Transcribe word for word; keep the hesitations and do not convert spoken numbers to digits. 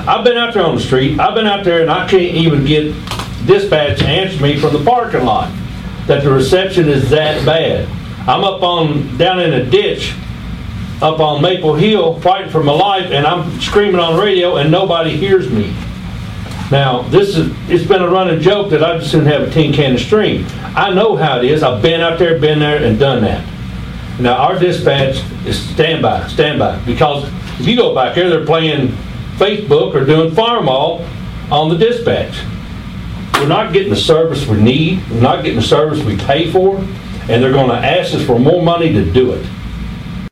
I've been out there on the street. I've been out there and I can't even get dispatch to answer me from the parking lot. That the reception is that bad. I'm up on, down in a ditch, up on Maple Hill, fighting for my life, and I'm screaming on the radio and nobody hears me. Now, this is, it's been a running joke that I just didn't have a tin can of stream. I know how it is. I've been out there, been there, and done that. Now, our dispatch is standby, standby, because if you go back there, they're playing Facebook or doing Firemal on the dispatch. We're not getting the service we need. We're not getting the service we pay for, and they're going to ask us for more money to do it.